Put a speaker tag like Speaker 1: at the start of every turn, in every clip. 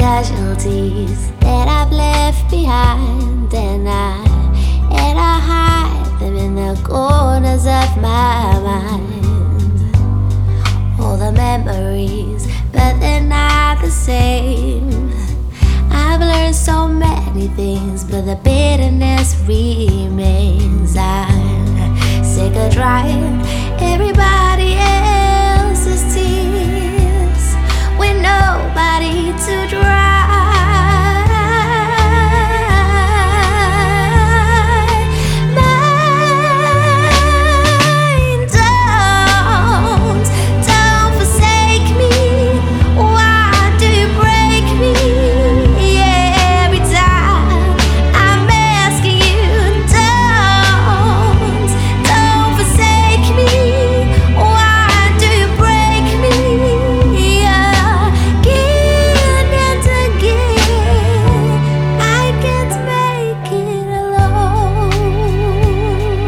Speaker 1: casualties that I've left behind, and I hide them in the corners of my mind. All the memories, but they're not the same. I've learned so many things, but the bitterness remains. I'm sick of drying everybody else's tears with nobody to dry. Don't forsake me. Why do you break me? Yeah, every time I'm asking you, don't forsake me. Why do you break me? Again and again, I can't make it alone.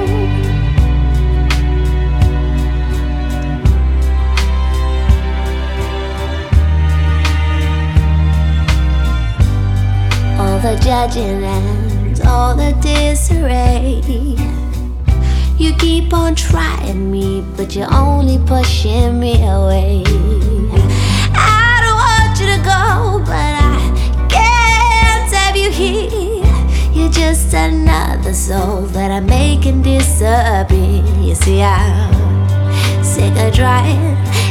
Speaker 1: All the judging and all the disarray. You keep on trying me, but you're only pushing me away. I don't want you to go, but I can't have you here. You're just another soul that I'm making disappear. You see, I'm sick of trying